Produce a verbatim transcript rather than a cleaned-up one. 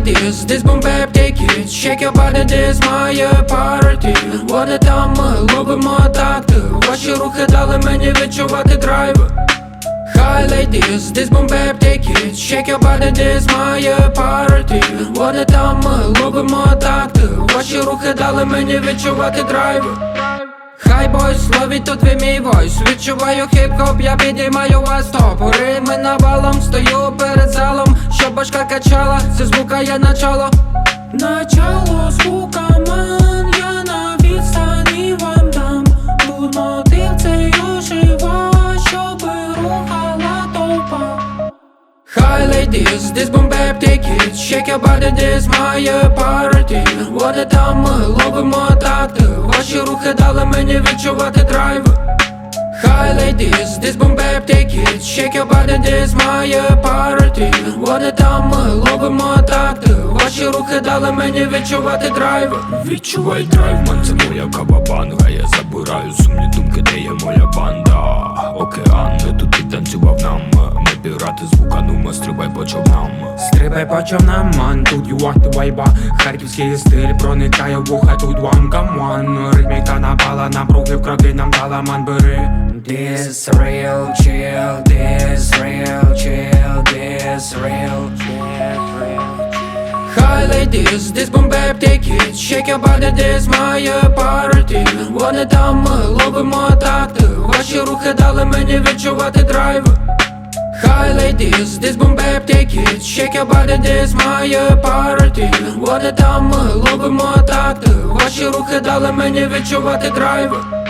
ladies, this boom bap take it. Shake your body, this my party. Вони там, ми любимо такти. Ваші рухи дали мені відчувати драйв. Hi ladies, this boom bap take it. Shake your body, this my party. Вони там, ми любимо такти. Ваші рухи дали мені відчувати драйв. Хай бойс, ловіть тут ви мій войс. Відчуваю хіп-хоп, я підіймаю вас топ. Рими навалом, стою перед залом. Щоб башка качала, це звука є начало. Начало звука, ман, я на відстані вам дам. Тут мотив цей ожива, щоби рухала толпа. Hi ladies, this boom bap take it. Shake your body, this my party. Вони там, ми ловимо такти. Ваші рухи дали мені відчувати драйв. Hi ladies, this boom bap take it. Shake your body, this my party. Вони там, ми ловимо такти. Ваші рухи дали мені відчувати драйв. Відчувай драйв, ман, це моя кавабанга. Я забираю сумні думки, де є моя банда. Океан, тут і танцював нам. Ми пірати звука, ну ми стрибай по човнам. Стрибай по човнам, ман, тут юахти вайба. Харківський стиль проникає в вуха, тут one come one. Ритміка напала, напруги в кроки нам дала, ман, бери. This real chill, this real chill, this real chill. Hi ladies, this boom bap take it. Shake your body, this my party. Вони там, ми ловимо такти. Ваші рухи дали мені відчувати драйв. Hi ladies, this boom bap take it. Shake your body, this my party. Вони там, ми ловимо такти. Ваші рухи дали мені відчувати драйв.